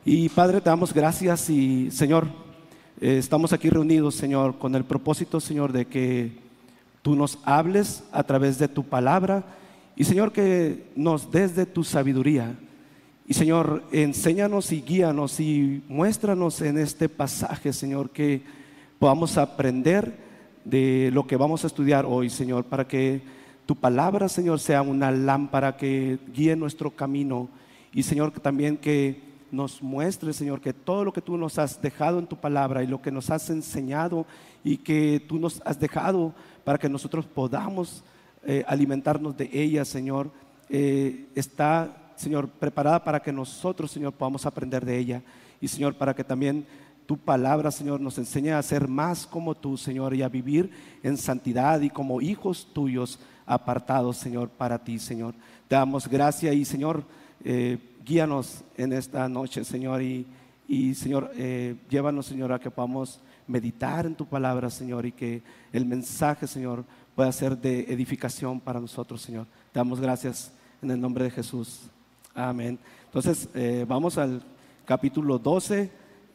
Y Padre, te damos gracias y Señor, estamos aquí reunidos, Señor, con el propósito, Señor, de que tú nos hables a través de tu palabra y Señor, que nos des de tu sabiduría. Y Señor, enséñanos y guíanos y muéstranos en este pasaje, Señor, que podamos aprender de lo que vamos a estudiar hoy, Señor, para que tu palabra, Señor, sea una lámpara que guíe nuestro camino. Y Señor, también que nos muestre, Señor, que todo lo que tú nos has dejado en tu palabra y lo que nos has enseñado y que tú nos has dejado para que nosotros podamos alimentarnos de ella, Señor, está, Señor, preparada para que nosotros, Señor, podamos aprender de ella. Y Señor, para que también tu palabra, Señor, nos enseñe a ser más como tú, Señor, y a vivir en santidad y como hijos tuyos apartados, Señor, para ti, Señor. Te damos gracias y, Señor, guíanos en esta noche, Señor, y Señor, llévanos, Señor, a que podamos meditar en tu palabra, Señor, y que el mensaje, Señor, pueda ser de edificación para nosotros, Señor. Te damos gracias en el nombre de Jesús. Amén. Entonces, vamos al capítulo 12.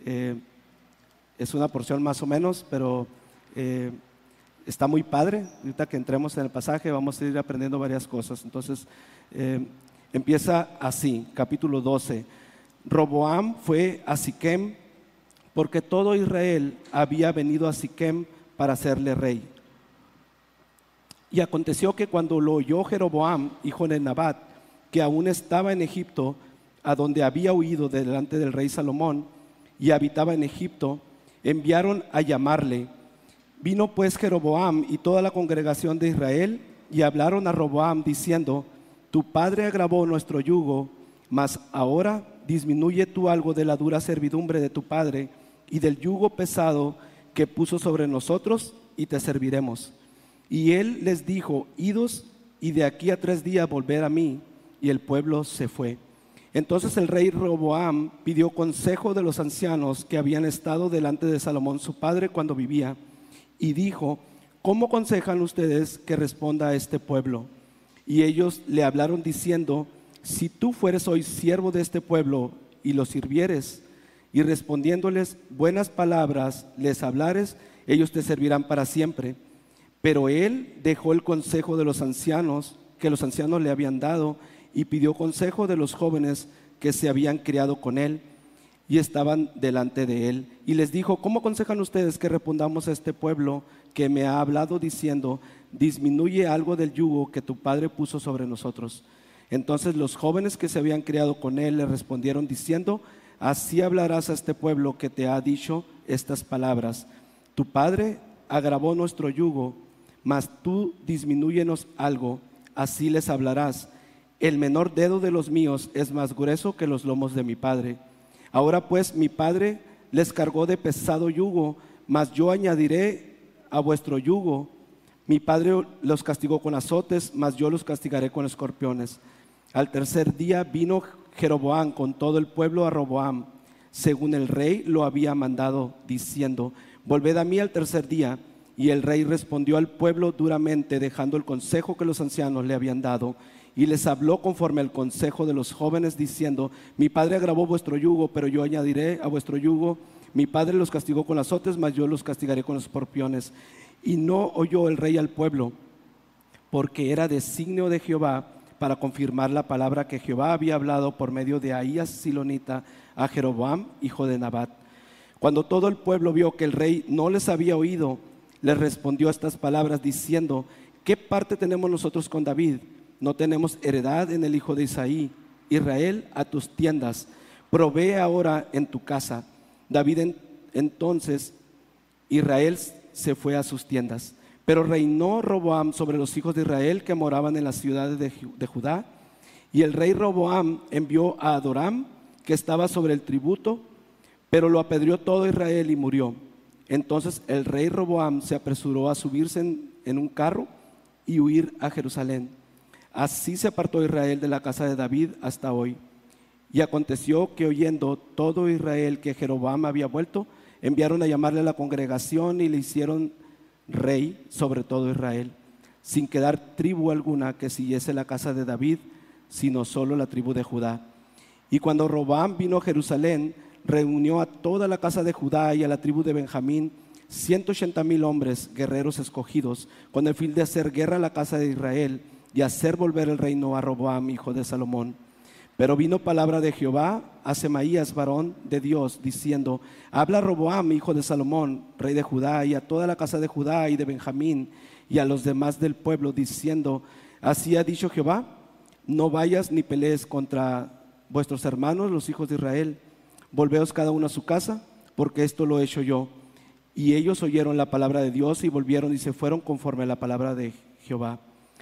Es una porción más o menos, pero está muy padre. Ahorita que entremos en el pasaje vamos a ir aprendiendo varias cosas. Entonces, empieza así, capítulo 12. Roboam fue a Siquem porque todo Israel había venido a Siquem para hacerle rey. Y aconteció que cuando lo oyó Jeroboam, hijo de Nabat, que aún estaba en Egipto, a donde había huido delante del rey Salomón, y habitaba en Egipto, enviaron a llamarle. Vino pues Jeroboam y toda la congregación de Israel, y hablaron a Roboam diciendo: tu padre agravó nuestro yugo, mas ahora disminuye tú algo de la dura servidumbre de tu padre y del yugo pesado que puso sobre nosotros, y te serviremos. Y él les dijo: idos, y de aquí a 3 días volver a mí. Y el pueblo se fue. Entonces el rey Roboam pidió consejo de los ancianos que habían estado delante de Salomón su padre cuando vivía, y dijo: ¿cómo aconsejan ustedes que responda a este pueblo? Y ellos le hablaron diciendo: si tú fueres hoy siervo de este pueblo y los sirvieres, y respondiéndoles buenas palabras les hablares, ellos te servirán para siempre. Pero él dejó el consejo de los ancianos que los ancianos le habían dado, y pidió consejo de los jóvenes que se habían criado con él y estaban delante de él. Y les dijo: ¿cómo aconsejan ustedes que respondamos a este pueblo que me ha hablado diciendo: disminuye algo del yugo que tu padre puso sobre nosotros? Entonces los jóvenes que se habían criado con él le respondieron diciendo: así hablarás a este pueblo que te ha dicho estas palabras: tu padre agravó nuestro yugo, mas tú disminúyenos algo. Así les hablarás: el menor dedo de los míos es más grueso que los lomos de mi padre. Ahora pues mi padre les cargó de pesado yugo, mas yo añadiré a vuestro yugo. Mi padre los castigó con azotes, mas yo los castigaré con escorpiones. Al 3er día vino Jeroboam con todo el pueblo a Roboam, según el rey lo había mandado, diciendo: volved a mí al 3er día. Y el rey respondió al pueblo duramente, dejando el consejo que los ancianos le habían dado, y les habló conforme al consejo de los jóvenes, diciendo: mi padre agravó vuestro yugo, pero yo añadiré a vuestro yugo. Mi padre los castigó con azotes, mas yo los castigaré con escorpiones. Y no oyó el rey al pueblo, porque era designio de Jehová para confirmar la palabra que Jehová había hablado por medio de Ahías Silonita a Jeroboam, hijo de Nabat. Cuando todo el pueblo vio que el rey no les había oído, les respondió estas palabras diciendo: ¿qué parte tenemos nosotros con David? No tenemos heredad en el hijo de Isaí. Israel, a tus tiendas, provee ahora en tu casa. David entonces, Israel se fue a sus tiendas. Pero reinó Roboam sobre los hijos de Israel que moraban en las ciudades de Judá. Y el rey Roboam envió a Adoram, que estaba sobre el tributo, pero lo apedreó todo Israel y murió. Entonces el rey Roboam se apresuró a subirse en un carro y huir a Jerusalén. Así se apartó Israel de la casa de David hasta hoy. Y aconteció que oyendo todo Israel que Jeroboam había vuelto, enviaron a llamarle a la congregación y le hicieron rey sobre todo Israel, sin quedar tribu alguna que siguiese la casa de David, sino solo la tribu de Judá. Y cuando Roboam vino a Jerusalén, reunió a toda la casa de Judá y a la tribu de Benjamín, 180,000 hombres, guerreros escogidos, con el fin de hacer guerra a la casa de Israel y hacer volver el reino a Roboam, hijo de Salomón. Pero vino palabra de Jehová a Semaías, varón de Dios, diciendo: habla a Roboam, hijo de Salomón, rey de Judá, y a toda la casa de Judá y de Benjamín, y a los demás del pueblo, diciendo: así ha dicho Jehová, no vayas ni pelees contra vuestros hermanos, los hijos de Israel. Volveos cada uno a su casa, porque esto lo he hecho yo. Y ellos oyeron la palabra de Dios y volvieron y se fueron conforme a la palabra de Jehová.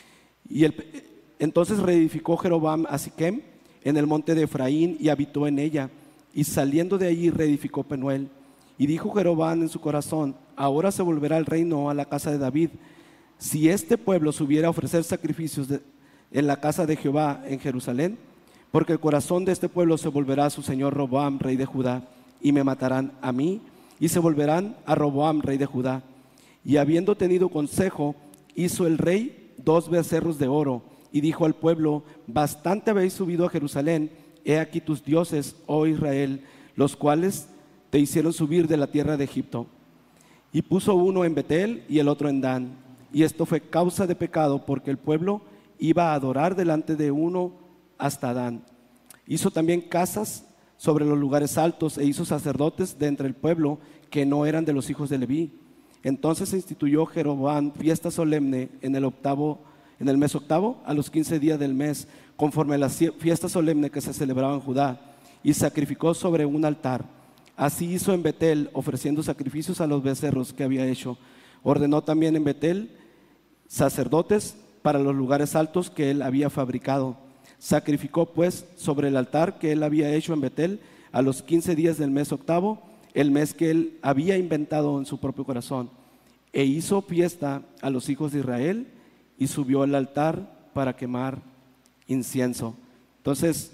Entonces reedificó Jeroboam a Siquem en el monte de Efraín y habitó en ella. Y saliendo de allí reedificó Penuel. Y dijo Jeroboam en su corazón: ahora se volverá el reino a la casa de David, si este pueblo subiera a ofrecer sacrificios en la casa de Jehová en Jerusalén, porque el corazón de este pueblo se volverá a su señor Roboam, rey de Judá, y me matarán a mí, y se volverán a Roboam, rey de Judá. Y habiendo tenido consejo, hizo el rey 2 becerros de oro, y dijo al pueblo: bastante habéis subido a Jerusalén, he aquí tus dioses, oh Israel, los cuales te hicieron subir de la tierra de Egipto. Y puso uno en Betel y el otro en Dan, y esto fue causa de pecado, porque el pueblo iba a adorar delante de uno hasta Dan. Hizo también casas sobre los lugares altos, e hizo sacerdotes de entre el pueblo que no eran de los hijos de Leví. Entonces se instituyó Jeroboam fiesta solemne en el mes octavo, a los 15 días del mes, conforme a la fiesta solemne que se celebraba en Judá, y sacrificó sobre un altar. Así hizo en Betel, ofreciendo sacrificios a los becerros que había hecho. Ordenó también en Betel sacerdotes para los lugares altos que él había fabricado. Sacrificó pues sobre el altar que él había hecho en Betel a los 15 días del mes octavo, el mes que él había inventado en su propio corazón. E hizo fiesta a los hijos de Israel y subió al altar para quemar incienso. Entonces,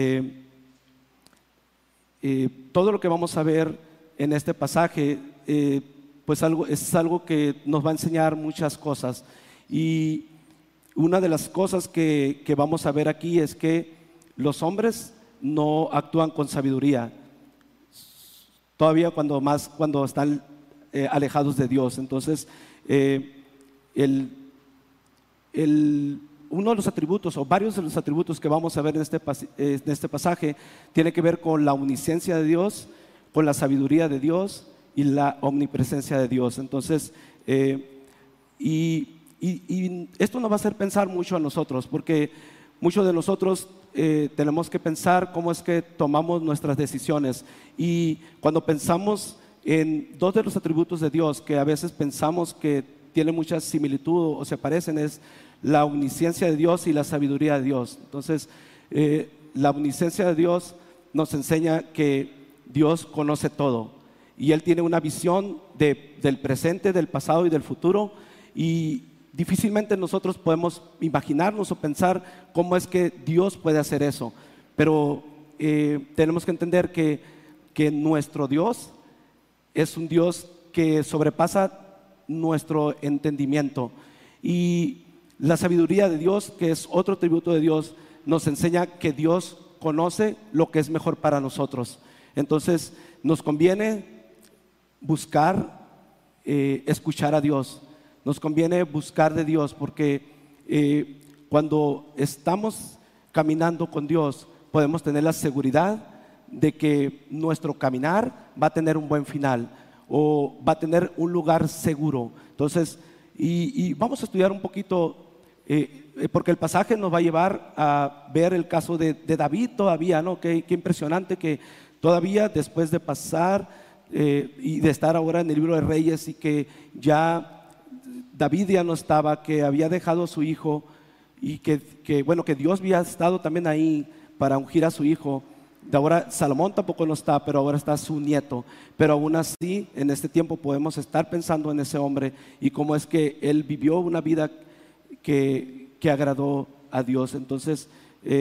todo lo que vamos a ver en este pasaje, pues es algo que nos va a enseñar muchas cosas. Y una de las cosas que vamos a ver aquí es que los hombres no actúan con sabiduría, todavía cuando están alejados de Dios. Entonces, uno de los atributos, o varios de los atributos que vamos a ver en este pasaje, tiene que ver con la omnisciencia de Dios, con la sabiduría de Dios y la omnipresencia de Dios. Entonces, y esto nos va a hacer pensar mucho a nosotros, porque muchos de nosotros tenemos que pensar cómo es que tomamos nuestras decisiones. Y cuando pensamos en 2 de los atributos de Dios que a veces pensamos que tienen mucha similitud o se parecen, es la omnisciencia de Dios y la sabiduría de Dios. Entonces, la omnisciencia de Dios nos enseña que Dios conoce todo y Él tiene una visión del presente, del pasado y del futuro, y difícilmente nosotros podemos imaginarnos o pensar cómo es que Dios puede hacer eso. Pero tenemos que entender que nuestro Dios es un Dios que sobrepasa nuestro entendimiento. Y la sabiduría de Dios, que es otro atributo de Dios, nos enseña que Dios conoce lo que es mejor para nosotros. Entonces nos conviene buscar, escuchar a Dios. Nos conviene buscar de Dios, porque cuando estamos caminando con Dios podemos tener la seguridad de que nuestro caminar va a tener un buen final, o va a tener un lugar seguro. Entonces, y vamos a estudiar un poquito, porque el pasaje nos va a llevar a ver el caso de David todavía, ¿no? Qué impresionante que todavía después de pasar y de estar ahora en el libro de Reyes, y que ya David ya no estaba, que había dejado a su hijo, y que Dios había estado también ahí para ungir a su hijo. De ahora Salomón tampoco no está, pero ahora está su nieto. Pero aún así, en este tiempo podemos estar pensando en ese hombre y cómo es que él vivió una vida que agradó a Dios. Entonces,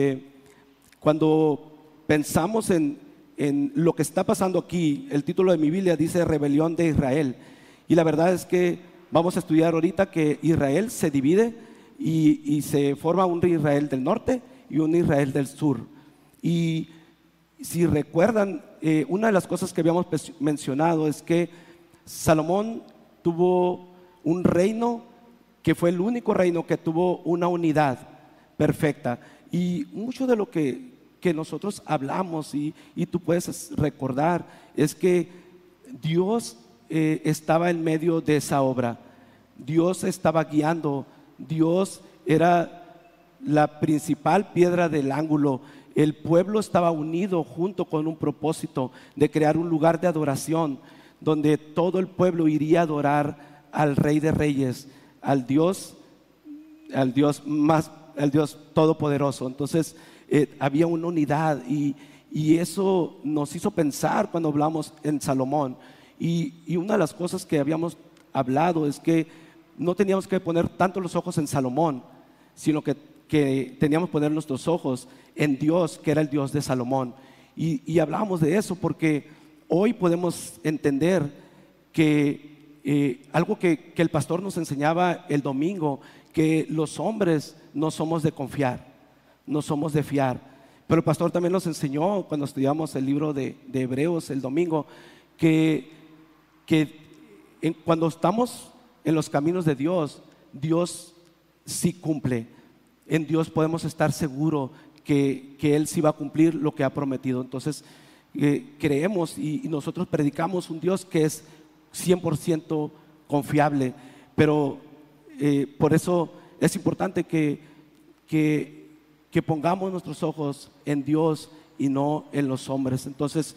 cuando pensamos en lo que está pasando aquí, el título de mi Biblia dice Rebelión de Israel. Y la verdad es que vamos a estudiar ahorita que Israel se divide y se forma un Israel del norte y un Israel del sur. Y Si recuerdan, una de las cosas que habíamos mencionado es que Salomón tuvo un reino que fue el único reino que tuvo una unidad perfecta. Y mucho de lo que nosotros hablamos y tú puedes recordar es que Dios estaba en medio de esa obra. Dios estaba guiando. Dios era la principal piedra del ángulo. El pueblo estaba unido junto con un propósito de crear un lugar de adoración donde todo el pueblo iría a adorar al Rey de Reyes, al Dios todopoderoso. Entonces había una unidad y eso nos hizo pensar cuando hablamos en Salomón. Y una de las cosas que habíamos hablado es que no teníamos que poner tanto los ojos en Salomón, sino que teníamos que poner nuestros ojos en Dios, que era el Dios de Salomón. Y hablábamos de eso porque hoy podemos entender que algo que el pastor nos enseñaba el domingo, que los hombres no somos de confiar, no somos de fiar. Pero el pastor también nos enseñó cuando estudiamos el libro de Hebreos el domingo, que cuando estamos en los caminos de Dios, Dios sí cumple. En Dios podemos estar seguros que Él sí va a cumplir lo que ha prometido. Entonces creemos y nosotros predicamos un Dios que es 100% confiable. Pero por eso es importante que pongamos nuestros ojos en Dios y no en los hombres. Entonces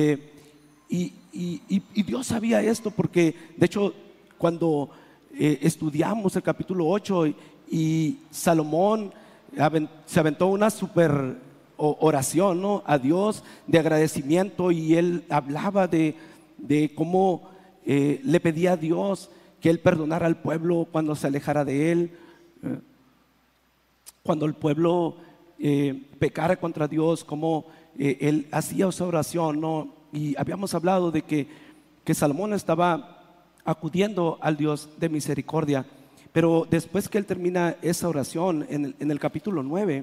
y Dios sabía esto porque de hecho cuando estudiamos el capítulo 8 y Salomón se aventó una super oración, ¿no?, a Dios de agradecimiento, y él hablaba de cómo le pedía a Dios que Él perdonara al pueblo cuando se alejara de Él, cuando el pueblo pecara contra Dios, cómo Él hacía esa oración, ¿no? Y habíamos hablado de que Salomón estaba acudiendo al Dios de misericordia. Pero después que él termina esa oración en el capítulo 9,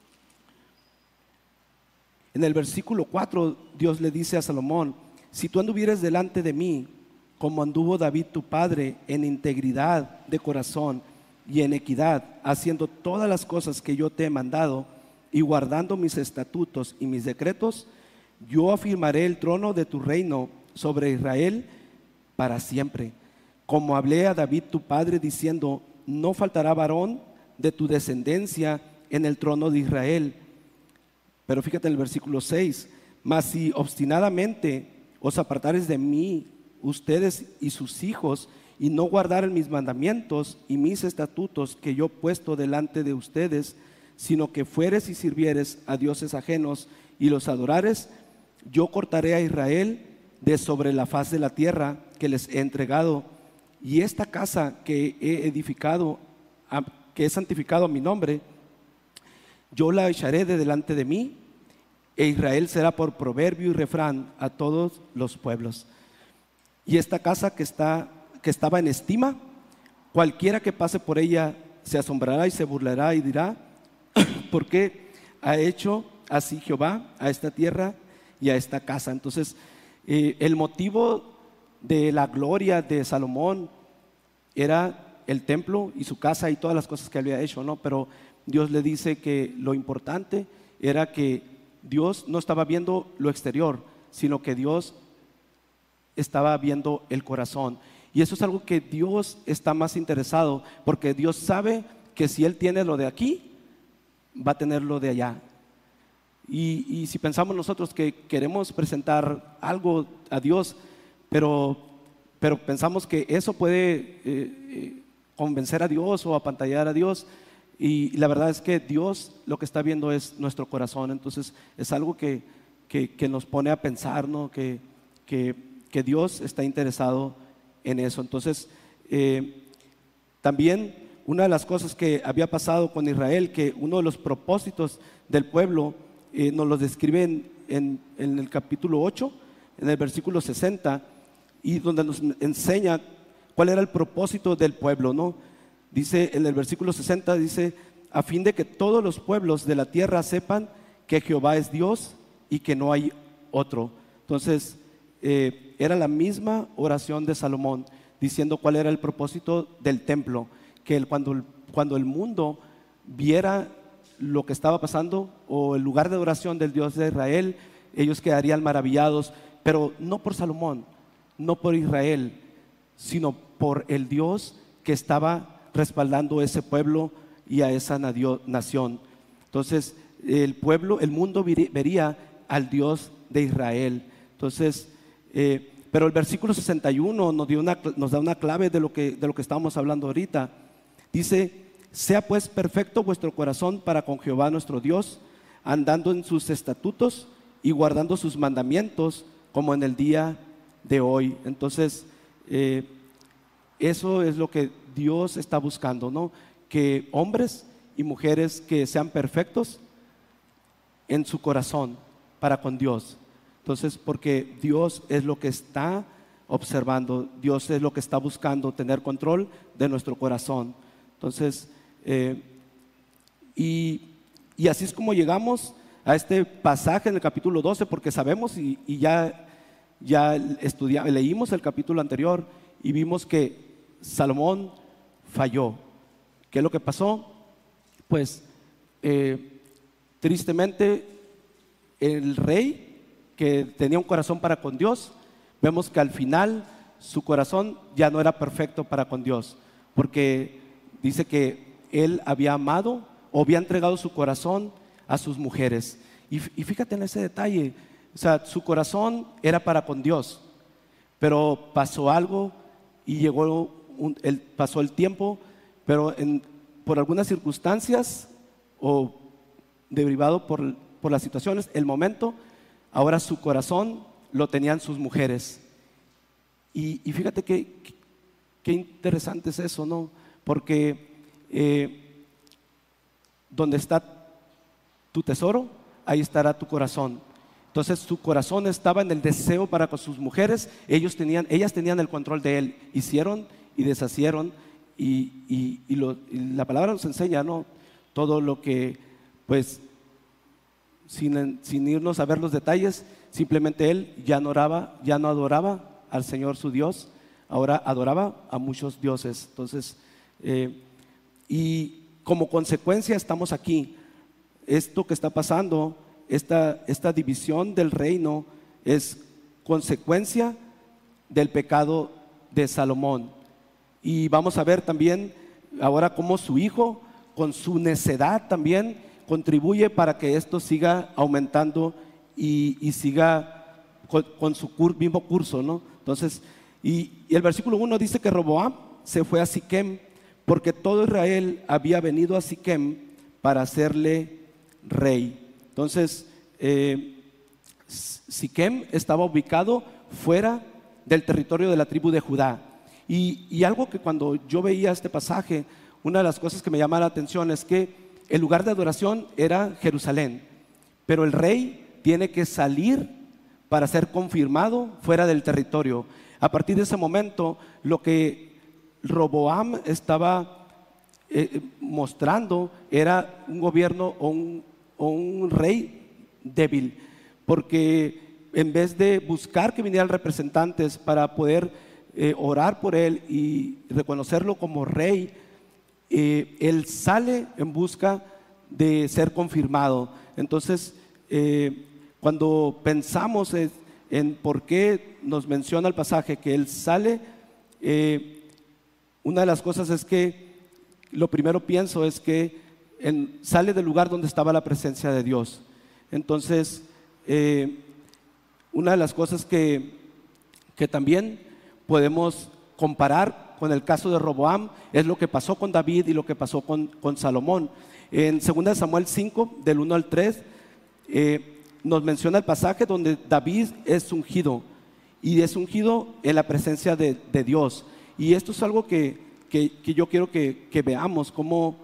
en el versículo 4, Dios le dice a Salomón: si tú anduvieres delante de mí como anduvo David tu padre, en integridad de corazón y en equidad, haciendo todas las cosas que yo te he mandado y guardando mis estatutos y mis decretos, yo afirmaré el trono de tu reino sobre Israel para siempre. Como hablé a David tu padre diciendo: no faltará varón de tu descendencia en el trono de Israel. Pero fíjate en el versículo 6: mas si obstinadamente os apartares de mí, ustedes y sus hijos, y no guardaren mis mandamientos y mis estatutos que yo he puesto delante de ustedes, sino que fueres y sirvieres a dioses ajenos y los adorares, yo cortaré a Israel de sobre la faz de la tierra que les he entregado, y esta casa que he edificado, que he santificado a mi nombre, yo la echaré de delante de mí, e Israel será por proverbio y refrán a todos los pueblos. Y esta casa que estaba en estima, cualquiera que pase por ella se asombrará y se burlará y dirá: ¿por qué ha hecho así Jehová a esta tierra y a esta casa? Entonces el motivo de la gloria de Salomón era el templo y su casa y todas las cosas que había hecho, ¿no? Pero Dios le dice que lo importante era que Dios no estaba viendo lo exterior, sino que Dios estaba viendo el corazón. Y eso es algo que Dios está más interesado, porque Dios sabe que si Él tiene lo de aquí, va a tener lo de allá. Y si pensamos nosotros que queremos presentar algo a Dios, pero pensamos que eso puede convencer a Dios o apantallar a Dios, y la verdad es que Dios lo que está viendo es nuestro corazón. Entonces es algo que nos pone a pensar, ¿no? Que Dios está interesado en eso. Entonces también una de las cosas que había pasado con Israel, que uno de los propósitos del pueblo nos lo describe en el capítulo 8, en el versículo 60, y donde nos enseña cuál era el propósito del pueblo, ¿no? Dice en el versículo 60, dice: a fin de que todos los pueblos de la tierra sepan que Jehová es Dios, y que no hay otro. Entonces, era la misma oración de Salomón, diciendo cuál era el propósito del templo, que cuando el mundo viera lo que estaba pasando o el lugar de oración del Dios de Israel, ellos quedarían maravillados, pero no por Salomón, no por Israel, sino por el Dios que estaba respaldando ese pueblo y a esa nación. Entonces el mundo vería al Dios de Israel. Entonces, pero el versículo 61 nos da una clave de lo que estábamos hablando ahorita. Dice: sea pues perfecto vuestro corazón para con Jehová nuestro Dios, andando en sus estatutos y guardando sus mandamientos, como en el día de hoy. Entonces, eso es lo que Dios está buscando, ¿no? Que hombres y mujeres que sean perfectos en su corazón para con Dios. Entonces, porque Dios es lo que está observando, Dios es lo que está buscando, tener control de nuestro corazón. Entonces, y así es como llegamos a este pasaje en el capítulo 12, porque sabemos y ya leímos el capítulo anterior y vimos que Salomón falló. ¿Qué es lo que pasó? Pues tristemente el rey, que tenía un corazón para con Dios, vemos que al final su corazón ya no era perfecto para con Dios, porque dice que él había amado o había entregado su corazón a sus mujeres. Y fíjate en ese detalle, o sea, su corazón era para con Dios, pero pasó algo y pasó el tiempo, pero por algunas circunstancias o derivado por las situaciones, el momento, ahora su corazón lo tenían sus mujeres. Y fíjate qué interesante es eso, ¿no? Porque donde está tu tesoro, ahí estará tu corazón. Entonces su corazón estaba en el deseo para con sus mujeres. Ellas tenían el control de él. Hicieron y deshacieron. Y la palabra nos enseña, ¿no? Todo lo que, pues, sin irnos a ver los detalles, simplemente él ya no adoraba al Señor su Dios, ahora adoraba a muchos dioses. Entonces, y como consecuencia estamos aquí. Esto que está pasando, esta división del reino, es consecuencia del pecado de Salomón. Y vamos a ver también ahora cómo su hijo, con su necedad también, contribuye para que esto siga aumentando y siga con su mismo curso, ¿no? Entonces, y el versículo 1 dice que Roboam se fue a Siquem, porque todo Israel había venido a Siquem para hacerle rey. Entonces, Siquem estaba ubicado fuera del territorio de la tribu de Judá. Y algo que cuando yo veía este pasaje, una de las cosas que me llama la atención es que el lugar de adoración era Jerusalén, pero el rey tiene que salir para ser confirmado fuera del territorio. A partir de ese momento, lo que Roboam estaba mostrando era un gobierno o un rey débil, porque en vez de buscar que vinieran representantes para poder orar por él y reconocerlo como rey, él sale en busca de ser confirmado. Entonces, cuando pensamos en por qué nos menciona el pasaje que él sale, una de las cosas es que lo primero pienso es que sale del lugar donde estaba la presencia de Dios. Entonces, una de las cosas que también podemos comparar con el caso de Roboam es lo que pasó con David y lo que pasó con Salomón. En 2 Samuel 5, del 1 al 3, nos menciona el pasaje donde David es ungido, y es ungido en la presencia de Dios. Y esto es algo que yo quiero que veamos, cómo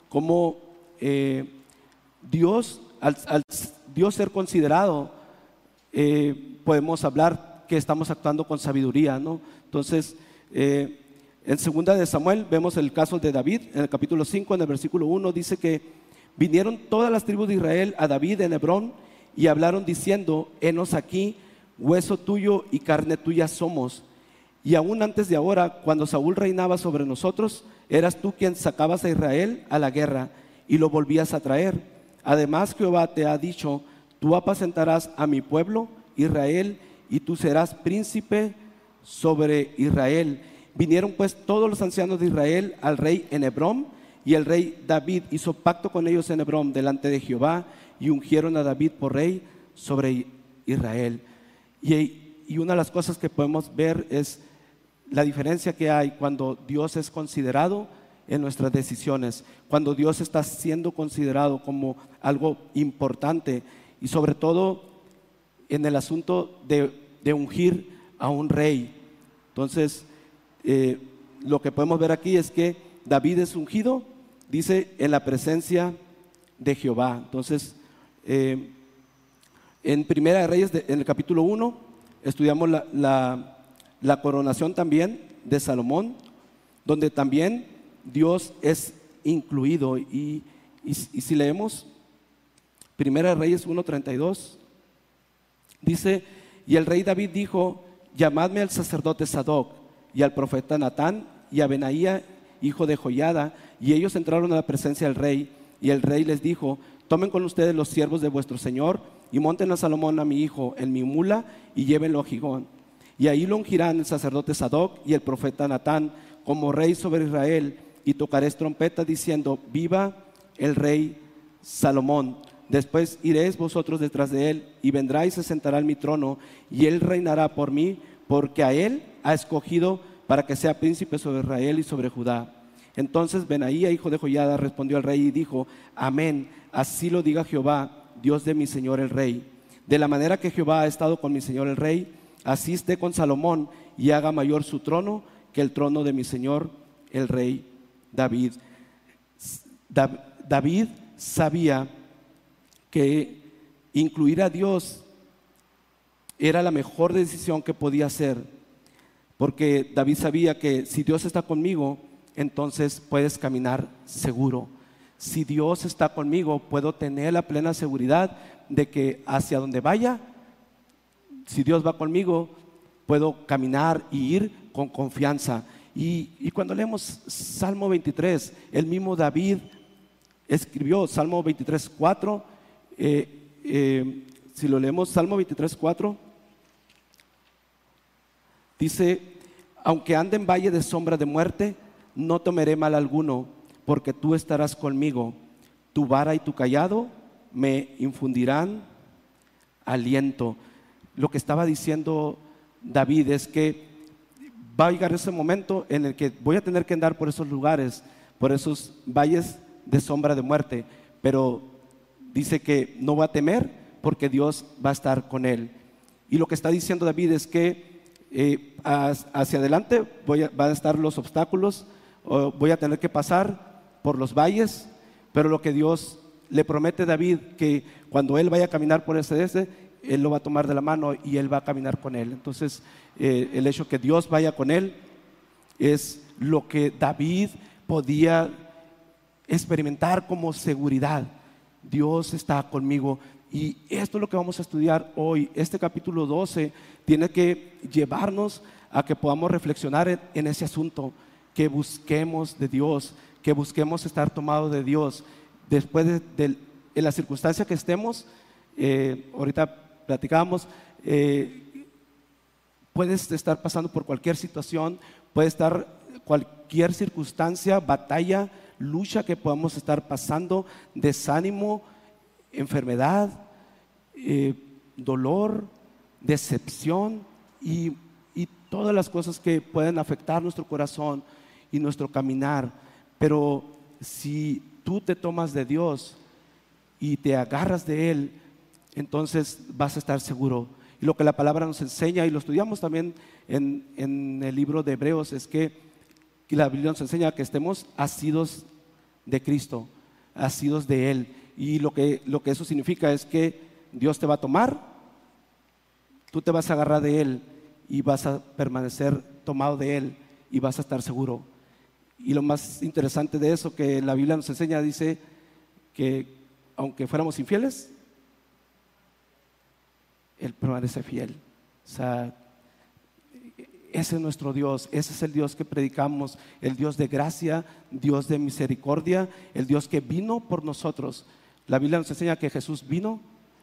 Dios, al Dios ser considerado, podemos hablar que estamos actuando con sabiduría, ¿no? Entonces, en 2 Samuel vemos el caso de David. En el capítulo 5, en el versículo 1, dice que vinieron todas las tribus de Israel a David en Hebrón, y hablaron diciendo: henos aquí, hueso tuyo y carne tuya somos. Y aún antes de ahora, cuando Saúl reinaba sobre nosotros, eras tú quien sacabas a Israel a la guerra y lo volvías a traer. Además, Jehová te ha dicho: tú apacentarás a mi pueblo Israel, y tú serás príncipe sobre Israel. Vinieron pues todos los ancianos de Israel al rey en Hebrón, y el rey David hizo pacto con ellos en Hebrón delante de Jehová, y ungieron a David por rey sobre Israel. Y una de las cosas que podemos ver es la diferencia que hay cuando Dios es considerado en nuestras decisiones, cuando Dios está siendo considerado como algo importante, y sobre todo en el asunto de ungir a un rey. Entonces, lo que podemos ver aquí es que David es ungido, dice, en la presencia de Jehová. Entonces, en Primera de Reyes, en el capítulo 1, estudiamos la coronación también de Salomón, donde también Dios es incluido. Y si leemos Primera de Reyes 1:32, dice: y el rey David dijo: llamadme al sacerdote Sadoc y al profeta Natán y a Benaía, hijo de Joiada. Y ellos entraron a la presencia del rey, y el rey les dijo: tomen con ustedes los siervos de vuestro señor y monten a Salomón, a mi hijo, en mi mula, y llévenlo a Gigón. Y ahí lo ungirán el sacerdote Sadoc y el profeta Natán como rey sobre Israel, y tocaréis trompeta diciendo: viva el rey Salomón. Después iréis vosotros detrás de él, y vendrá y se sentará en mi trono, y él reinará por mí, porque a él ha escogido para que sea príncipe sobre Israel y sobre Judá. Entonces Benaía, hijo de Joiada, respondió al rey y dijo: amén, así lo diga Jehová, Dios de mi señor el rey. De la manera que Jehová ha estado con mi señor el rey, así esté con Salomón, y haga mayor su trono que el trono de mi señor el rey David. David sabía que incluir a Dios era la mejor decisión que podía hacer, porque David sabía que si Dios está conmigo, entonces puedes caminar seguro. Si Dios está conmigo, puedo tener la plena seguridad de que hacia donde vaya, si Dios va conmigo, puedo caminar y ir con confianza. Y cuando leemos Salmo 23, el mismo David escribió Salmo 23:4. Si lo leemos, Salmo 23:4, dice: aunque ande en valle de sombra de muerte, no temeré mal alguno, porque tú estarás conmigo. Tu vara y tu cayado me infundirán aliento. Lo que estaba diciendo David es que va a llegar ese momento en el que voy a tener que andar por esos lugares, por esos valles de sombra de muerte, pero dice que no va a temer porque Dios va a estar con él. Y lo que está diciendo David es que hacia adelante van a estar los obstáculos, voy a tener que pasar por los valles, pero lo que Dios le promete a David, que cuando él vaya a caminar por ese, él lo va a tomar de la mano y él va a caminar con él. Entonces, el hecho que Dios vaya con él es lo que David podía experimentar como seguridad. Dios está conmigo. Y esto es lo que vamos a estudiar hoy. Este capítulo 12 tiene que llevarnos a que podamos reflexionar en ese asunto, que busquemos de Dios, que busquemos estar tomados de Dios. Después en la circunstancia que estemos, ahorita platicábamos, puedes estar pasando por cualquier situación, puede estar cualquier circunstancia, batalla, lucha que podamos estar pasando, desánimo, enfermedad, dolor, decepción y todas las cosas que pueden afectar nuestro corazón y nuestro caminar. Pero si tú te tomas de Dios y te agarras de Él, entonces vas a estar seguro. Y lo que la palabra nos enseña, y lo estudiamos también en el libro de Hebreos, es que la Biblia nos enseña que estemos asidos de Cristo, asidos de Él. Y lo que eso significa es que Dios te va a tomar, tú te vas a agarrar de Él y vas a permanecer tomado de Él y vas a estar seguro. Y lo más interesante de eso que la Biblia nos enseña, dice que aunque fuéramos infieles, Él permanece fiel. O sea, ese es nuestro Dios, ese es el Dios que predicamos, el Dios de gracia, Dios de misericordia, el Dios que vino por nosotros. La Biblia nos enseña que Jesús vino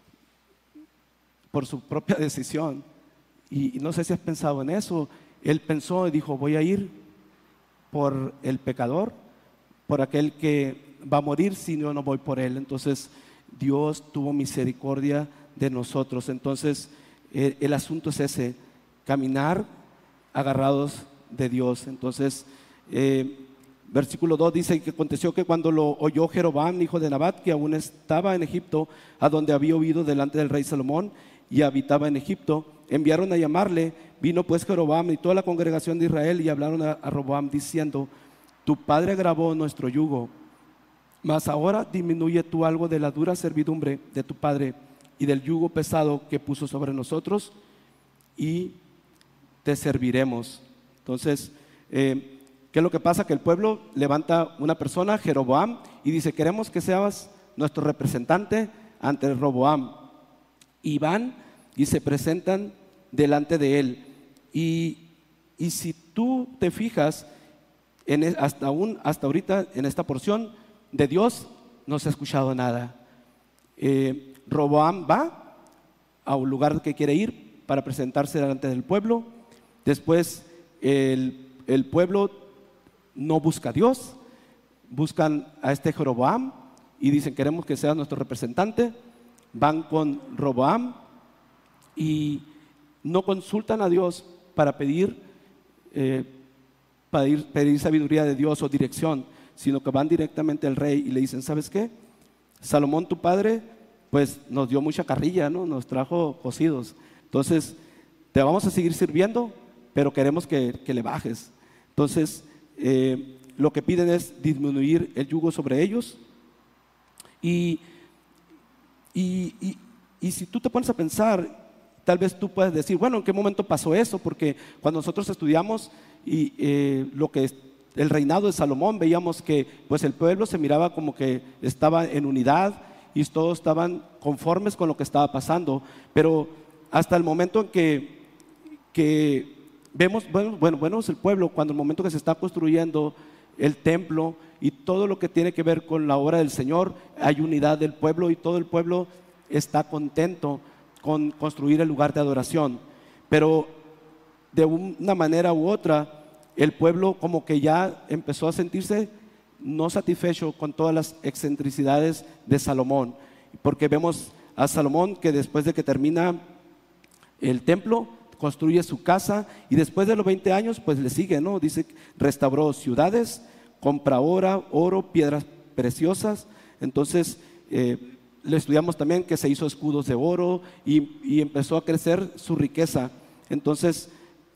por su propia decisión. Y no sé si has pensado en eso. Él pensó y dijo: voy a ir por el pecador, por aquel que va a morir si yo no voy por él. Entonces Dios tuvo misericordia de nosotros. Entonces el asunto es ese: caminar agarrados de Dios. Entonces versículo 2 dice que aconteció que cuando lo oyó Jeroboam, hijo de Nabat, que aún estaba en Egipto, a donde había huido delante del rey Salomón y habitaba en Egipto, enviaron a llamarle. Vino pues Jeroboam y toda la congregación de Israel y hablaron a Roboam diciendo: tu padre agravó nuestro yugo, mas ahora disminuye tú algo de la dura servidumbre de tu padre y del yugo pesado que puso sobre nosotros, y te serviremos. Entonces, ¿qué es lo que pasa? Que el pueblo levanta una persona, Jeroboam, y dice: queremos que seas nuestro representante ante Roboam. Y van y se presentan delante de él. Y si tú te fijas, hasta ahorita en esta porción de Dios no se ha escuchado nada. Roboam va a un lugar que quiere ir para presentarse delante del pueblo. Después el pueblo no busca a Dios, buscan a este Jeroboam y dicen: queremos que seas nuestro representante. Van con Roboam y no consultan a Dios para pedir sabiduría de Dios o dirección, sino que van directamente al rey y le dicen: ¿sabes qué? Salomón tu padre pues nos dio mucha carrilla, ¿no? Nos trajo cocidos. Entonces te vamos a seguir sirviendo, pero queremos que le bajes. Entonces lo que piden es disminuir el yugo sobre ellos. Y si tú te pones a pensar, tal vez tú puedes decir: bueno, ¿en qué momento pasó eso? Porque cuando nosotros estudiamos lo que es el reinado de Salomón, veíamos que pues el pueblo se miraba como que estaba en unidad y todos estaban conformes con lo que estaba pasando. Pero hasta el momento en que vemos el pueblo, cuando el momento que se está construyendo el templo y todo lo que tiene que ver con la obra del Señor, hay unidad del pueblo y todo el pueblo está contento con construir el lugar de adoración. Pero de una manera u otra, el pueblo como que ya empezó a sentirse no satisfecho con todas las excentricidades de Salomón, porque vemos a Salomón que después de que termina el templo, construye su casa, y después de los 20 años pues le sigue, ¿no? Dice: restauró ciudades, compra oro, piedras preciosas. Entonces le estudiamos también que se hizo escudos de oro y empezó a crecer su riqueza. Entonces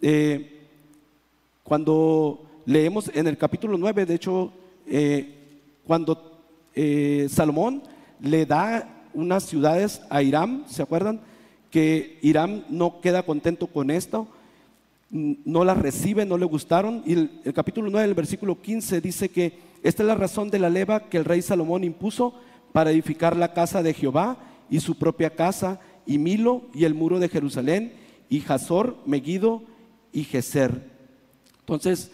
cuando leemos en el capítulo 9, de hecho, cuando Salomón le da unas ciudades a Hiram, ¿se acuerdan? Que Hiram no queda contento con esto, no las recibe, no le gustaron. Y el capítulo 9, el versículo 15 dice que esta es la razón de la leva que el rey Salomón impuso para edificar la casa de Jehová y su propia casa, y Milo y el muro de Jerusalén, y Hazor, Megiddo y Geser. Entonces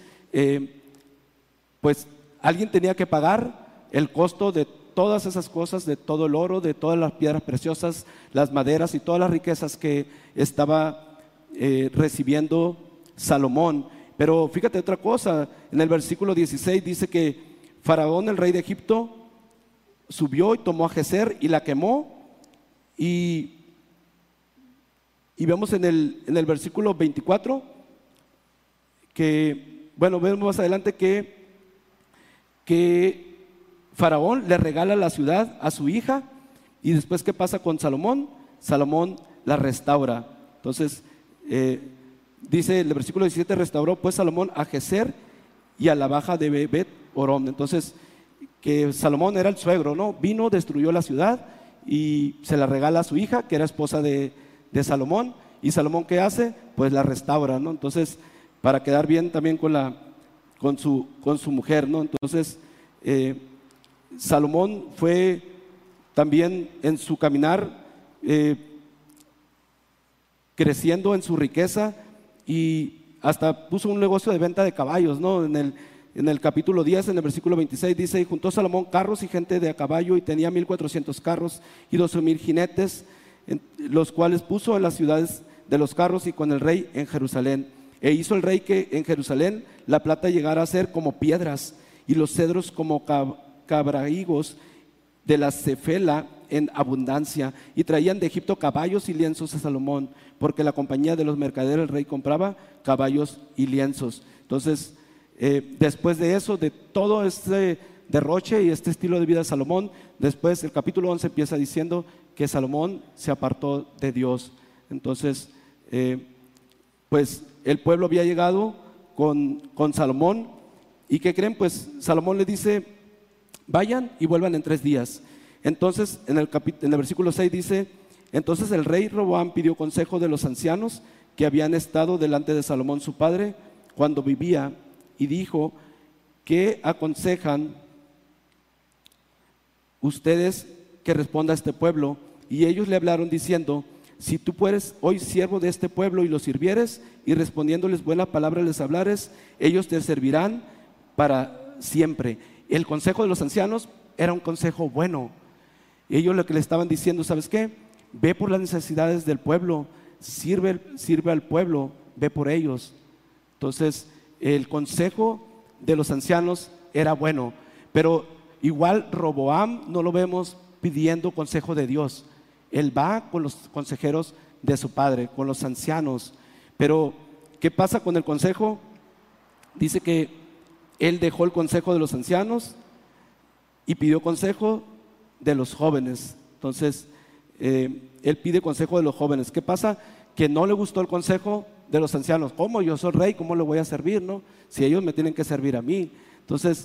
pues alguien tenía que pagar el costo de todas esas cosas, de todo el oro, de todas las piedras preciosas, las maderas y todas las riquezas que estaba recibiendo Salomón. Pero fíjate otra cosa, en el versículo 16 dice que Faraón, el rey de Egipto, subió y tomó a Geser y la quemó. Y vemos en el versículo 24 que, bueno, vemos más adelante que Faraón le regala la ciudad a su hija. Y después, ¿qué pasa con Salomón? Salomón la restaura. Entonces dice el versículo 17: restauró pues Salomón a Geser y a la baja de Bet Orón. Entonces, que Salomón era el suegro, ¿no? Vino, destruyó la ciudad y se la regala a su hija, que era esposa de Salomón. Y Salomón, ¿qué hace? Pues la restaura, ¿no? Entonces, para quedar bien también con su mujer, ¿no? Entonces Salomón fue también en su caminar creciendo en su riqueza y hasta puso un negocio de venta de caballos, ¿no? En el capítulo 10, en el versículo 26 dice: y juntó Salomón carros y gente de a caballo, y tenía 1400 carros y 12,000 jinetes, los cuales puso en las ciudades de los carros y con el rey en Jerusalén. E hizo el rey que en Jerusalén la plata llegara a ser como piedras y los cedros como cabrahigos de la cefela en abundancia, y traían de Egipto caballos y lienzos a Salomón, porque la compañía de los mercaderes del rey compraba caballos y lienzos. Entonces, después de eso, de todo este derroche y este estilo de vida de Salomón, después el capítulo 11 empieza diciendo que Salomón se apartó de Dios. Entonces, pues el pueblo había llegado con Salomón, y ¿qué creen? Pues Salomón le dice: vayan y vuelvan en 3 días. Entonces en el versículo 6 dice: entonces el rey Roboam pidió consejo de los ancianos que habían estado delante de Salomón su padre cuando vivía, y dijo: ¿qué aconsejan ustedes que responda a este pueblo? Y ellos le hablaron diciendo: si tú fueres hoy siervo de este pueblo y los sirvieres, y respondiéndoles buena palabra les hablares, ellos te servirán para siempre. El consejo de los ancianos era un consejo bueno. Ellos lo que le estaban diciendo: ¿sabes qué? Ve por las necesidades del pueblo, sirve al pueblo, ve por ellos. Entonces, el consejo de los ancianos era bueno, pero igual Roboam no lo vemos pidiendo consejo de Dios. Él va con los consejeros de su padre, con los ancianos. Pero, ¿qué pasa con el consejo? Dice que él dejó el consejo de los ancianos y pidió consejo de los jóvenes. Entonces, él pide consejo de los jóvenes. ¿Qué pasa? Que no le gustó el consejo de los ancianos. ¿Cómo? Yo soy rey, ¿cómo le voy a servir, no? Si ellos me tienen que servir a mí. Entonces,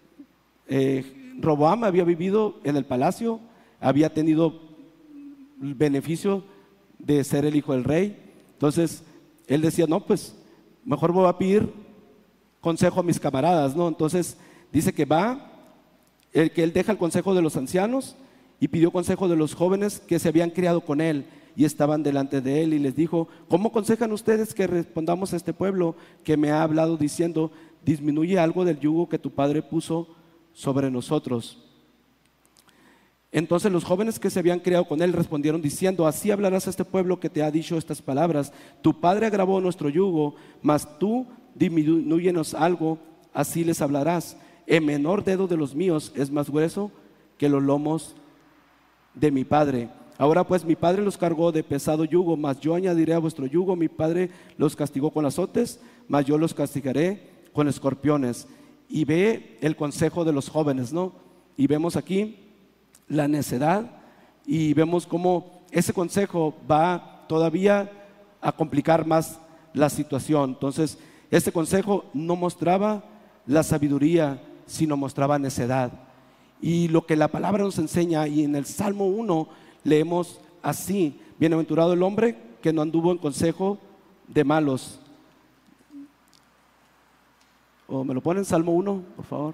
Roboam había vivido en el palacio, había tenido el beneficio de ser el hijo del rey. Entonces, él decía: no, pues mejor voy a pedir consejo a mis camaradas, ¿no? Entonces, dice que que él deja el consejo de los ancianos y pidió consejo de los jóvenes que se habían criado con él y estaban delante de él, y les dijo: ¿cómo aconsejan ustedes que respondamos a este pueblo que me ha hablado diciendo: disminuye algo del yugo que tu padre puso sobre nosotros? Entonces los jóvenes que se habían criado con él respondieron diciendo: así hablarás a este pueblo que te ha dicho estas palabras: tu padre agravó nuestro yugo, mas tú disminúyenos algo, así les hablarás. El menor dedo de los míos es más grueso que los lomos de mi padre. Ahora pues mi padre los cargó de pesado yugo, mas yo añadiré a vuestro yugo. Mi padre los castigó con azotes, mas yo los castigaré con escorpiones. Y ve el consejo de los jóvenes, ¿no? Y vemos aquí la necedad, y vemos cómo ese consejo va todavía a complicar más la situación. Entonces, este consejo no mostraba la sabiduría, sino mostraba necedad. Y lo que la palabra nos enseña, y en el Salmo 1 leemos así: bienaventurado el hombre que no anduvo en consejo de malos. ¿O me lo ponen Salmo 1, por favor?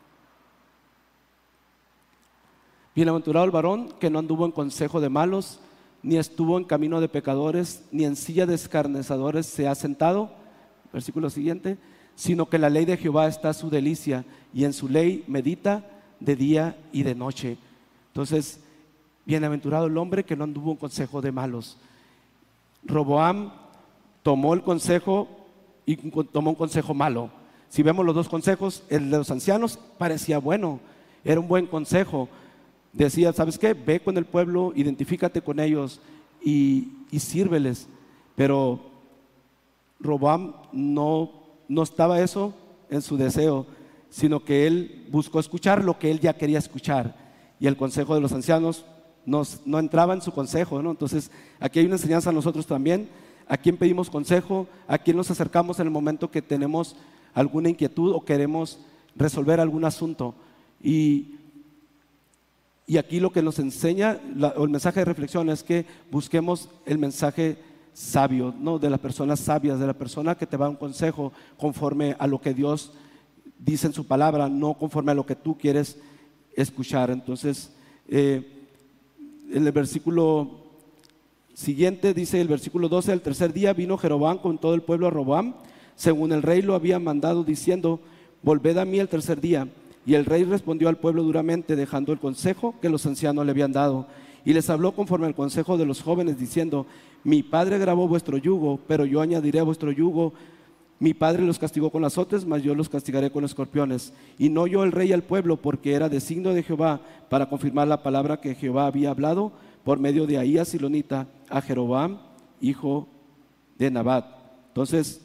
Bienaventurado el varón que no anduvo en consejo de malos, ni estuvo en camino de pecadores, ni en silla de escarnecedores se ha sentado. Versículo siguiente: sino que en la ley de Jehová está su delicia, y en su ley medita de día y de noche. Entonces, bienaventurado el hombre que no anduvo en consejo de malos. Roboam tomó el consejo y tomó un consejo malo. Si vemos los dos consejos, el de los ancianos parecía bueno, era un buen consejo. Decía: ¿sabes qué? Ve con el pueblo, identifícate con ellos y sírveles. Pero Roboam no estaba eso en su deseo, sino que él buscó escuchar lo que él ya quería escuchar, y el consejo de los ancianos no entraba en su consejo, ¿no? Entonces, aquí hay una enseñanza a nosotros también: a quién pedimos consejo, a quién nos acercamos en el momento que tenemos alguna inquietud o queremos resolver algún asunto. Y aquí lo que nos enseña el mensaje de reflexión es que busquemos el mensaje sabio, ¿no? De las personas sabias, de la persona que te va a un consejo conforme a lo que Dios dice en su palabra, no conforme a lo que tú quieres escuchar. Entonces, en el versículo siguiente dice el versículo 12: al tercer día vino Jeroboam con todo el pueblo a Roboam, según el rey lo había mandado, diciendo: volved a mí el tercer día. Y el rey respondió al pueblo duramente, dejando el consejo que los ancianos le habían dado, y les habló conforme al consejo de los jóvenes, diciendo: mi padre agravó vuestro yugo, pero yo añadiré a vuestro yugo. Mi padre los castigó con azotes, mas yo los castigaré con escorpiones. Y no oyó el rey al pueblo, porque era designio de Jehová para confirmar la palabra que Jehová había hablado por medio de Ahías silonita a Jeroboam, hijo de Nabat. Entonces,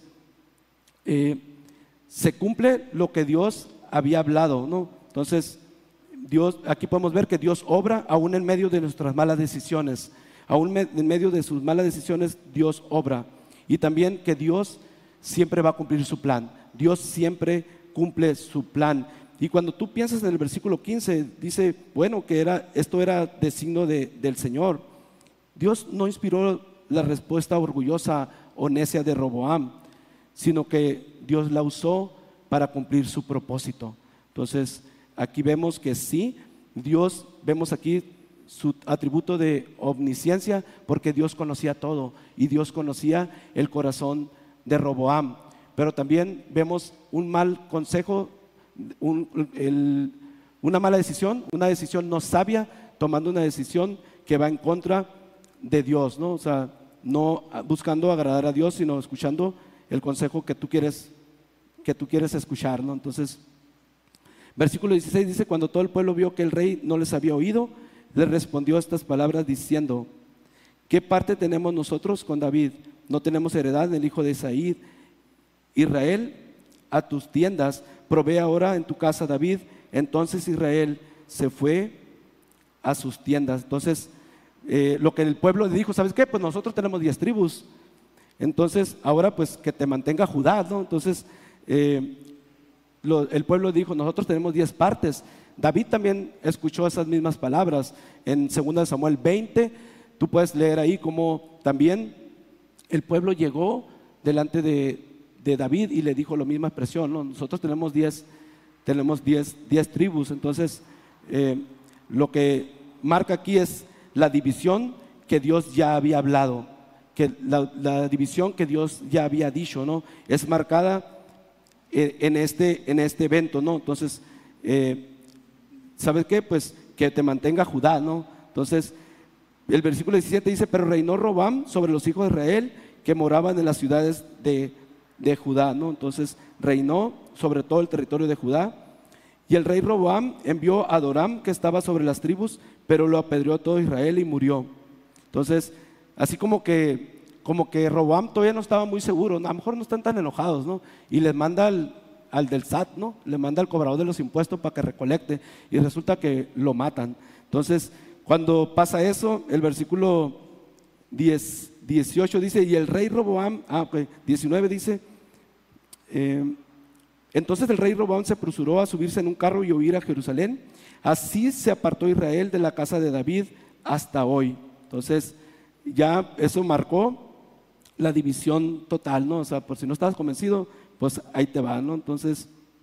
se cumple lo que Dios había hablado, ¿no? Entonces, Dios, aquí podemos ver que Dios obra aún en medio de nuestras malas decisiones. Aún en medio de sus malas decisiones, Dios obra. Y también que Dios siempre va a cumplir su plan. Dios siempre cumple su plan. Y cuando tú piensas en el versículo 15, dice, bueno, que esto era designio del Señor. Dios no inspiró la respuesta orgullosa o necia de Roboam, sino que Dios la usó para cumplir su propósito. Entonces, aquí vemos que sí, Dios, vemos aquí su atributo de omnisciencia, porque Dios conocía todo y Dios conocía el corazón de Roboam. Pero también vemos un mal consejo, una mala decisión, una decisión no sabia, tomando una decisión que va en contra de Dios, ¿no? O sea, no buscando agradar a Dios, sino escuchando el consejo que tú quieres escuchar, ¿no? Entonces, versículo 16 dice: cuando todo el pueblo vio que el rey no les había oído, le respondió estas palabras diciendo: ¿qué parte tenemos nosotros con David? No tenemos heredad en el hijo de Isaí. Israel, a tus tiendas, provee ahora en tu casa David. Entonces Israel se fue a sus tiendas. Entonces, lo que el pueblo le dijo: ¿sabes qué? Pues nosotros tenemos 10 tribus. Entonces, ahora pues que te mantenga Judá, ¿no? Entonces, el pueblo dijo: nosotros tenemos 10 partes. David también escuchó esas mismas palabras. En 2 Samuel 20, tú puedes leer ahí cómo también el pueblo llegó delante de David y le dijo la misma expresión, ¿no? Nosotros tenemos 10 tribus. Entonces, lo que marca aquí es la división que Dios ya había hablado, que la división que Dios ya había dicho, ¿no? Es marcada en este evento, ¿no? Entonces, ¿sabes qué? Pues que te mantenga Judá, ¿no? Entonces, el versículo 17 dice: pero reinó Roboam sobre los hijos de Israel que moraban en las ciudades de Judá, ¿no? Entonces, reinó sobre todo el territorio de Judá. Y el rey Roboam envió a Adoram, que estaba sobre las tribus, pero lo apedreó todo Israel y murió. Entonces, así como que Roboam todavía no estaba muy seguro, a lo mejor no están tan enojados, ¿no? Y les manda al del SAT, ¿no? Le manda al cobrador de los impuestos para que recolecte, y resulta que lo matan. Entonces, cuando pasa eso, el versículo 18 dice: y el rey Roboam, 19 dice: entonces el rey Roboam se apresuró a subirse en un carro y huir a Jerusalén. Así se apartó Israel de la casa de David hasta hoy. Entonces, ya eso marcó la división total, ¿no? O sea, por si no estabas convencido, pues ahí te va, ¿no? Entonces,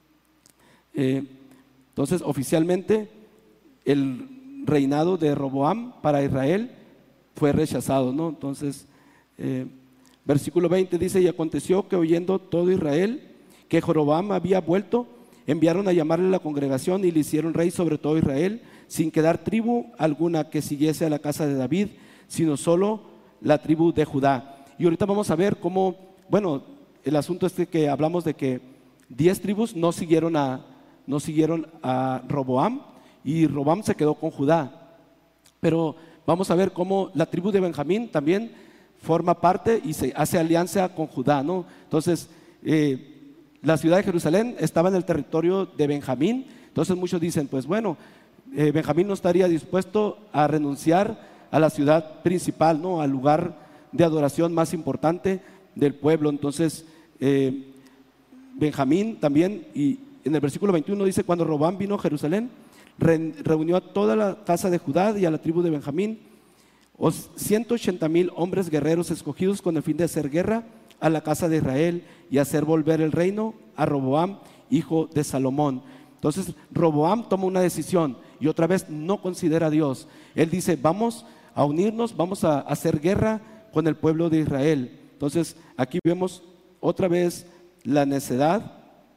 oficialmente el reinado de Roboam para Israel fue rechazado, ¿no? Entonces, versículo 20 dice: y aconteció que oyendo todo Israel que Jeroboam había vuelto, enviaron a llamarle a la congregación y le hicieron rey sobre todo Israel, sin quedar tribu alguna que siguiese a la casa de David, sino solo la tribu de Judá. Y ahorita vamos a ver cómo, bueno, el asunto es que hablamos de que 10 tribus no siguieron a Roboam, y Roboam se quedó con Judá. Pero vamos a ver cómo la tribu de Benjamín también forma parte y se hace alianza con Judá, ¿no? Entonces, la ciudad de Jerusalén estaba en el territorio de Benjamín. Entonces muchos dicen, pues bueno, Benjamín no estaría dispuesto a renunciar a la ciudad principal, ¿no? Al lugar de adoración más importante del pueblo. Entonces, Benjamín también, y en el versículo 21 dice: cuando Roboam vino a Jerusalén, reunió a toda la casa de Judá y a la tribu de Benjamín, 180,000 hombres guerreros escogidos con el fin de hacer guerra a la casa de Israel y hacer volver el reino a Roboam, hijo de Salomón. Entonces Roboam toma una decisión y otra vez no considera a Dios. Él dice: vamos a unirnos, vamos a hacer guerra con el pueblo de Israel. Entonces aquí vemos otra vez la necedad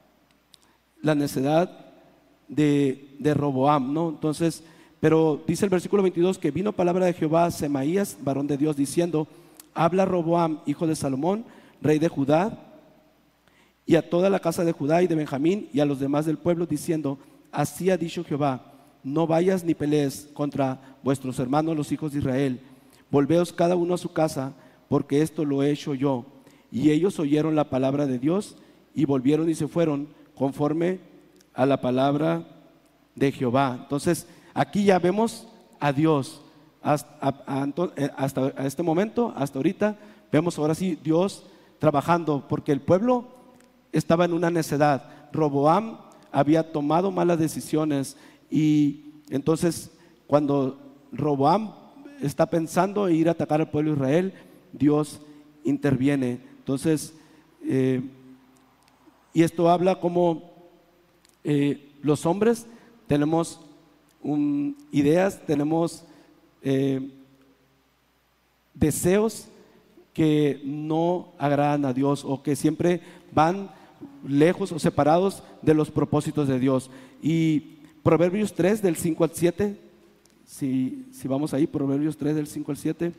de Roboam, ¿no? Entonces, pero dice el versículo 22 que vino palabra de Jehová a Semaías, varón de Dios, diciendo: habla Roboam, hijo de Salomón, rey de Judá, y a toda la casa de Judá y de Benjamín y a los demás del pueblo, diciendo: así ha dicho Jehová, no vayas ni pelees contra vuestros hermanos los hijos de Israel, volveos cada uno a su casa, porque esto lo he hecho yo. Y ellos oyeron la palabra de Dios y volvieron y se fueron conforme a la palabra de Jehová. Entonces aquí ya vemos a Dios hasta este momento, hasta ahorita vemos ahora sí Dios trabajando, porque el pueblo estaba en una necedad. Roboam había tomado malas decisiones, y entonces cuando Roboam está pensando en ir a atacar al pueblo de Israel, Dios interviene. Entonces y esto habla como los hombres tenemos ideas, tenemos deseos que no agradan a Dios, o que siempre van lejos o separados de los propósitos de Dios. Y Proverbios 3 del 5 al 7, si vamos ahí, Proverbios 3 del 5 al 7.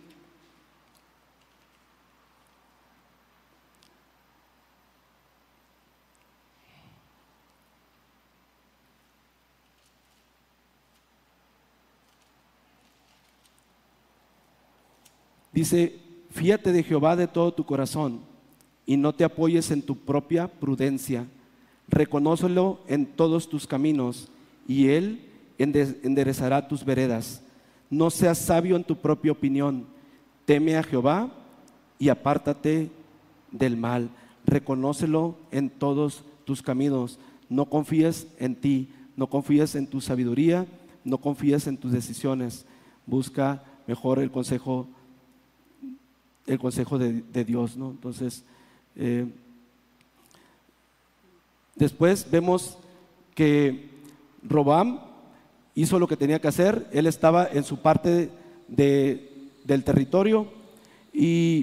Dice: fíate de Jehová de todo tu corazón y no te apoyes en tu propia prudencia. Reconócelo en todos tus caminos y Él enderezará tus veredas. No seas sabio en tu propia opinión. Teme a Jehová y apártate del mal. Reconócelo en todos tus caminos. No confíes en ti, no confíes en tu sabiduría, no confíes en tus decisiones. Busca mejor el consejo de Dios, ¿no? Entonces, después vemos que Roboam hizo lo que tenía que hacer. Él estaba en su parte del territorio, y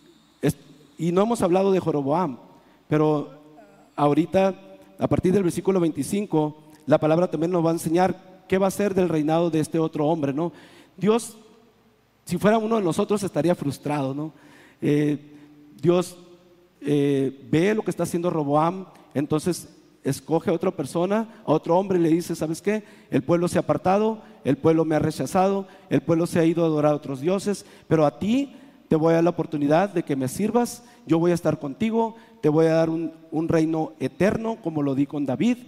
no hemos hablado de Jeroboam, pero ahorita, a partir del versículo 25, la palabra también nos va a enseñar qué va a ser del reinado de este otro hombre, ¿no? Dios, si fuera uno de nosotros, estaría frustrado, ¿no? Dios ve lo que está haciendo Roboam, entonces escoge a otra persona, a otro hombre, y le dice: ¿sabes qué? El pueblo se ha apartado, el pueblo me ha rechazado, el pueblo se ha ido a adorar a otros dioses, pero a ti te voy a dar la oportunidad de que me sirvas, yo voy a estar contigo, te voy a dar un reino eterno, como lo di con David.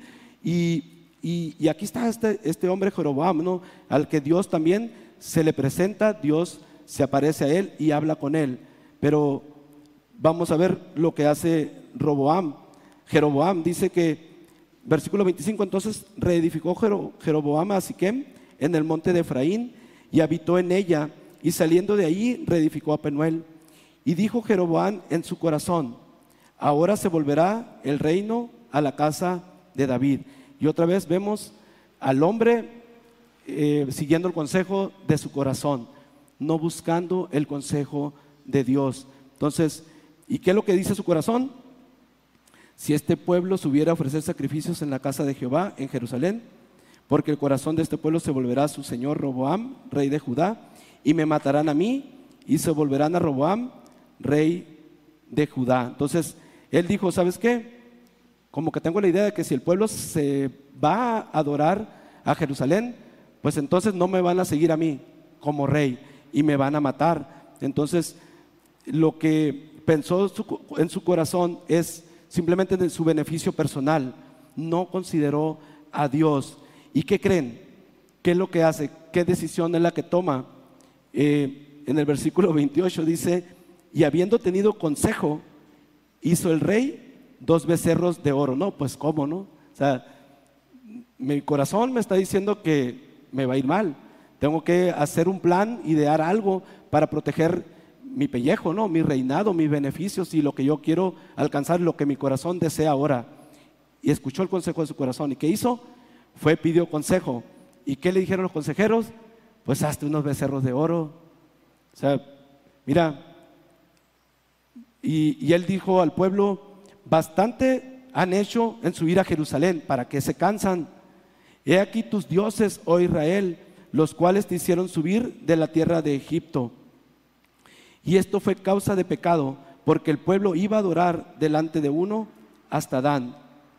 Y aquí está este hombre Jeroboam, ¿no? Al que Dios también se le presenta, Dios se aparece a él y habla con él. Pero vamos a ver lo que hace Roboam. Jeroboam dice que, versículo 25, entonces reedificó Jeroboam a Siquem en el monte de Efraín y habitó en ella, y saliendo de allí reedificó a Penuel. Y dijo Jeroboam en su corazón: ahora se volverá el reino a la casa de David. Y otra vez vemos al hombre siguiendo el consejo de su corazón, no buscando el consejo de Dios. Entonces, ¿y qué es lo que dice su corazón? Si este pueblo subiera a ofrecer sacrificios en la casa de Jehová en Jerusalén, porque el corazón de este pueblo se volverá a su señor Roboam, rey de Judá, y me matarán a mí, y se volverán a Roboam, rey de Judá. Entonces, él dijo: ¿sabes qué? Como que tengo la idea de que si el pueblo se va a adorar a Jerusalén, pues entonces no me van a seguir a mí como rey y me van a matar. Entonces, lo que pensó en su corazón es simplemente de su beneficio personal. No consideró a Dios. ¿Y qué creen? ¿Qué es lo que hace? ¿Qué decisión es la que toma? En el versículo 28 dice: y habiendo tenido consejo, hizo el rey 2 becerros de oro. No, pues ¿cómo no? O sea, mi corazón me está diciendo que me va a ir mal. Tengo que hacer un plan, idear algo para proteger mi pellejo, ¿no? Mi reinado, mis beneficios y lo que yo quiero alcanzar, lo que mi corazón desea ahora. Y escuchó el consejo de su corazón. ¿Y qué hizo? Pidió consejo. ¿Y qué le dijeron los consejeros? Pues hazte unos becerros de oro. sea, mira, y él dijo al pueblo: bastante han hecho en subir a Jerusalén, ¿para qué se cansan? He aquí tus dioses, oh Israel, los cuales te hicieron subir de la tierra de Egipto. Y esto fue causa de pecado, porque el pueblo iba a adorar delante de uno hasta Dan.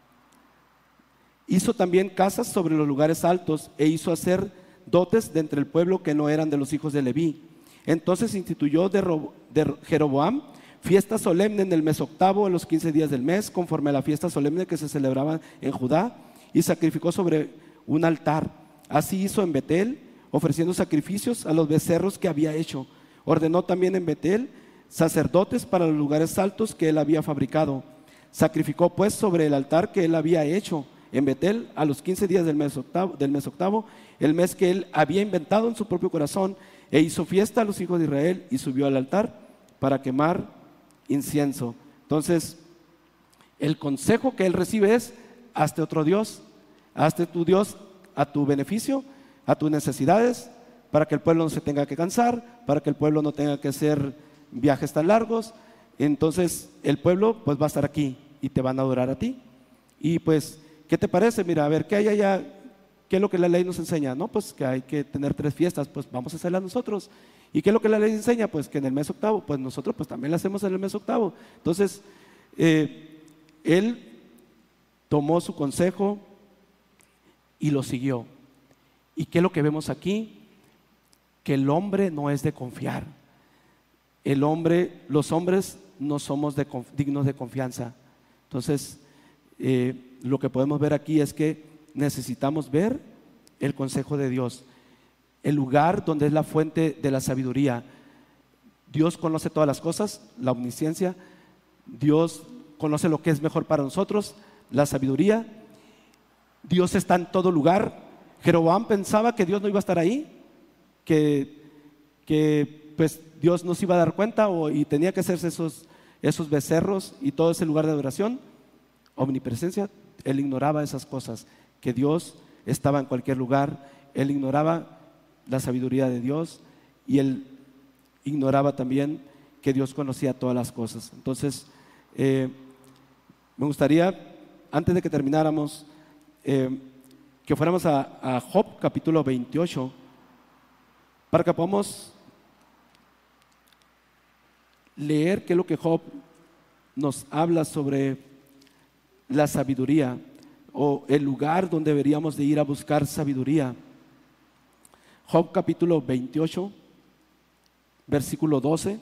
Hizo también casas sobre los lugares altos, e hizo hacer dotes de entre el pueblo que no eran de los hijos de Leví. Entonces instituyó de Jeroboam fiesta solemne en el mes octavo, en los 15 días del mes, conforme a la fiesta solemne que se celebraba en Judá, y sacrificó sobre un altar. Así hizo en Betel, ofreciendo sacrificios a los becerros que había hecho. Ordenó también en Betel sacerdotes para los lugares altos que él había fabricado. Sacrificó pues sobre el altar que él había hecho en Betel a los 15 días del mes octavo, el mes que él había inventado en su propio corazón, e hizo fiesta a los hijos de Israel y subió al altar para quemar incienso. Entonces, el consejo que él recibe es: hazte otro Dios, hazte tu Dios a tu beneficio, a tus necesidades, para que el pueblo no se tenga que cansar, para que el pueblo no tenga que hacer viajes tan largos. Entonces el pueblo pues va a estar aquí y te van a adorar a ti. Y pues, ¿qué te parece? Mira, a ver, ¿qué hay allá? ¿Qué es lo que la ley nos enseña? No, pues que hay que tener 3 fiestas, pues vamos a hacerlas nosotros. ¿Y qué es lo que la ley enseña? Pues que en el mes octavo, pues nosotros pues también la hacemos en el mes octavo. Entonces, él tomó su consejo y lo siguió. ¿Y qué es lo que vemos aquí? Que el hombre no es de confiar. Los hombres no somos dignos de confianza. Entonces, lo que podemos ver aquí es que necesitamos ver el consejo de Dios, el lugar donde es la fuente de la sabiduría. Dios conoce todas las cosas, la omnisciencia. Dios conoce lo que es mejor para nosotros, la sabiduría. Dios está en todo lugar. Jeroboam pensaba que Dios no iba a estar ahí, que pues Dios no se iba a dar cuenta, y tenía que hacerse esos becerros y todo ese lugar de adoración. Omnipresencia, él ignoraba esas cosas, que Dios estaba en cualquier lugar. Él ignoraba la sabiduría de Dios, y él ignoraba también que Dios conocía todas las cosas. Entonces, me gustaría, antes de que termináramos, que fuéramos a Job capítulo 28, para que podamos leer qué es lo que Job nos habla sobre la sabiduría, o el lugar donde deberíamos de ir a buscar sabiduría. Job capítulo 28, versículo 12,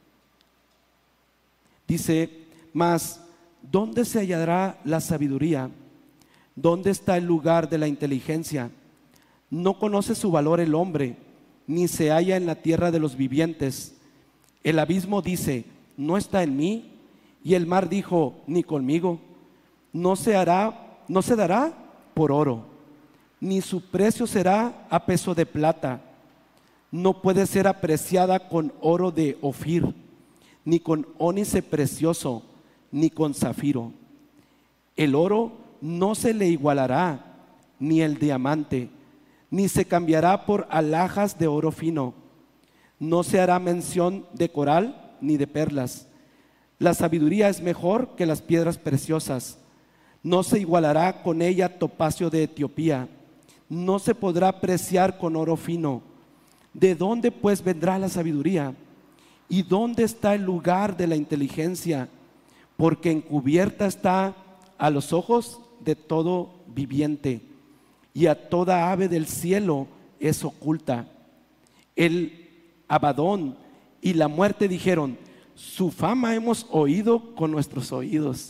dice: mas ¿dónde se hallará la sabiduría? ¿Dónde está el lugar de la inteligencia? No conoce su valor el hombre, ni se halla en la tierra de los vivientes. El abismo dice: no está en mí, y el mar dijo: ni conmigo. No se dará por oro, ni su precio será a peso de plata. No puede ser apreciada con oro de Ofir, ni con ónice precioso, ni con zafiro. El oro no se le igualará, ni el diamante, ni se cambiará por alhajas de oro fino. No se hará mención de coral ni de perlas. La sabiduría es mejor que las piedras preciosas. No se igualará con ella topacio de Etiopía. No se podrá apreciar con oro fino. ¿De dónde pues vendrá la sabiduría? ¿Y dónde está el lugar de la inteligencia? Porque encubierta está a los ojos de todo viviente, y a toda ave del cielo es oculta. El Abadón y la muerte dijeron: su fama hemos oído con nuestros oídos.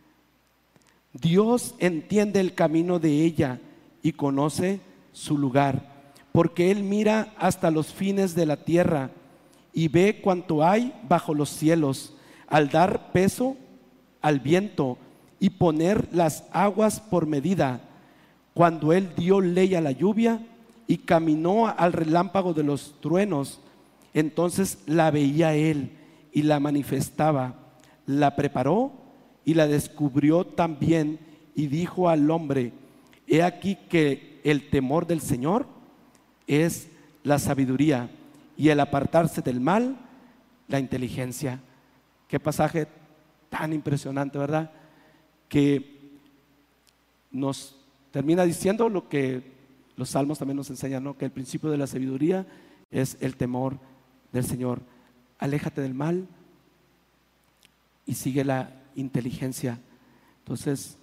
Dios entiende el camino de ella y conoce su lugar, porque Él mira hasta los fines de la tierra y ve cuanto hay bajo los cielos, al dar peso al viento y poner las aguas por medida. Cuando Él dio ley a la lluvia y caminó al relámpago de los truenos, entonces la veía Él y la manifestaba. La preparó y la descubrió también, y dijo al hombre: he aquí que el temor del Señor es la sabiduría, y el apartarse del mal, la inteligencia. Qué pasaje tan impresionante, ¿verdad? Que nos termina diciendo lo que los salmos también nos enseñan, ¿no? Que el principio de la sabiduría es el temor del Señor. Aléjate del mal y sigue la inteligencia. Entonces,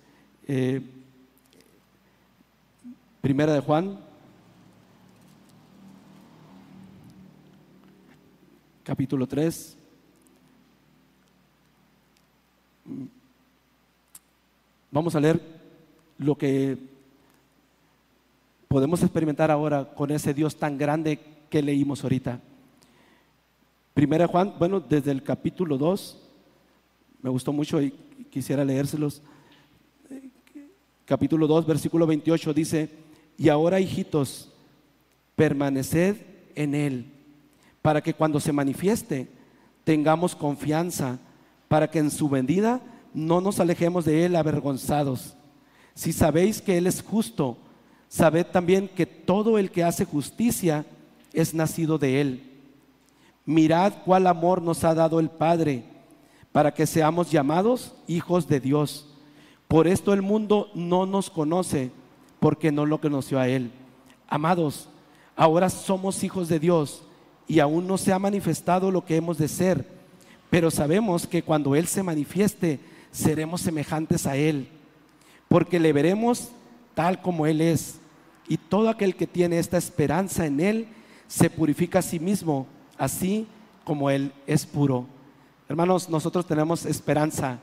Primera de Juan, capítulo 3. Vamos a leer lo que podemos experimentar ahora con ese Dios tan grande que leímos ahorita. Primera de Juan, bueno, desde el capítulo 2, me gustó mucho y quisiera leérselos. Capítulo 2, versículo 28 dice: y ahora, hijitos, permaneced en Él, para que cuando se manifieste tengamos confianza, para que en su venida no nos alejemos de Él avergonzados. Si sabéis que Él es justo, sabed también que todo el que hace justicia es nacido de Él. Mirad cuál amor nos ha dado el Padre, para que seamos llamados hijos de Dios. Por esto el mundo no nos conoce, porque no lo conoció a Él. Amados, ahora somos hijos de Dios, y aún no se ha manifestado lo que hemos de ser, pero sabemos que cuando Él se manifieste, seremos semejantes a Él, porque le veremos tal como Él es. Y todo aquel que tiene esta esperanza en Él se purifica a sí mismo, así como Él es puro. Hermanos, nosotros tenemos esperanza.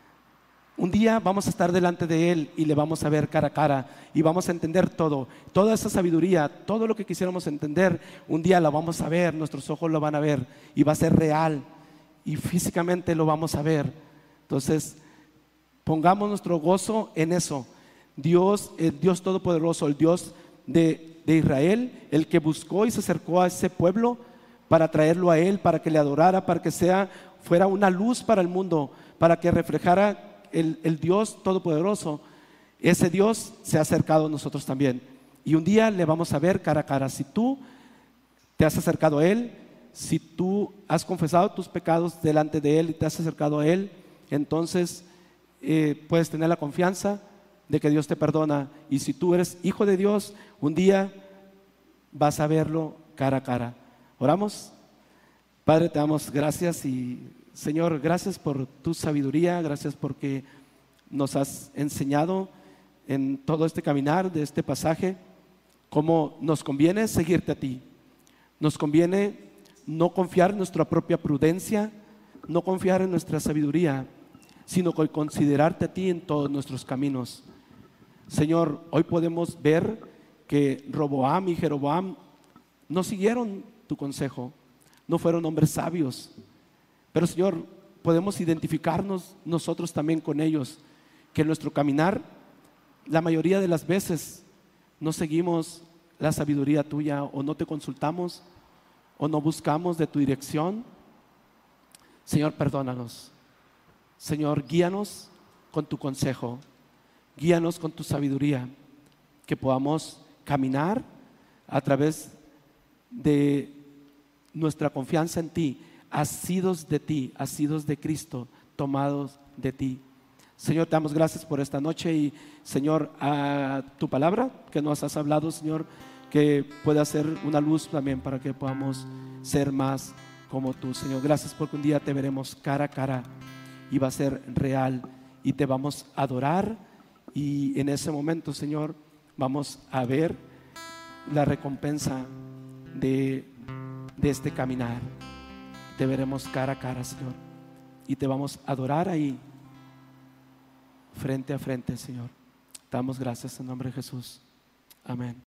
Un día vamos a estar delante de Él y le vamos a ver cara a cara y vamos a entender todo, toda esa sabiduría, todo lo que quisiéramos entender, un día la vamos a ver, nuestros ojos lo van a ver y va a ser real y físicamente lo vamos a ver. Entonces, pongamos nuestro gozo en eso. Dios, el Dios Todopoderoso, el Dios de Israel, el que buscó y se acercó a ese pueblo para traerlo a Él, para que le adorara, para que fuera una luz para el mundo, para que reflejara el Dios Todopoderoso. Ese Dios se ha acercado a nosotros también y un día le vamos a ver cara a cara. Si tú te has acercado a Él, si tú has confesado tus pecados delante de Él y te has acercado a Él, entonces puedes tener la confianza de que Dios te perdona. Y si tú eres hijo de Dios, un día vas a verlo cara a cara. Oramos. Padre, te damos gracias y Señor, gracias por tu sabiduría, gracias porque nos has enseñado en todo este caminar de este pasaje cómo nos conviene seguirte a ti. Nos conviene no confiar en nuestra propia prudencia, no confiar en nuestra sabiduría, sino considerarte a ti en todos nuestros caminos. Señor, hoy podemos ver que Roboam y Jeroboam no siguieron tu consejo, no fueron hombres sabios. Pero Señor, podemos identificarnos nosotros también con ellos, que en nuestro caminar, la mayoría de las veces, no seguimos la sabiduría tuya, o no te consultamos, o no buscamos de tu dirección. Señor, perdónanos. Señor, guíanos con tu consejo, guíanos con tu sabiduría, que podamos caminar a través de nuestra confianza en ti, asidos de ti, asidos de Cristo, tomados de ti. Señor, te damos gracias por esta noche y Señor, a tu palabra que nos has hablado, Señor, que pueda ser una luz también para que podamos ser más como tú, Señor. Gracias porque un día te veremos cara a cara y va a ser real y te vamos a adorar, y en ese momento, Señor, vamos a ver la recompensa de este caminar. Te veremos cara a cara, Señor, y te vamos a adorar ahí, frente a frente, Señor. Te damos gracias en nombre de Jesús. Amén.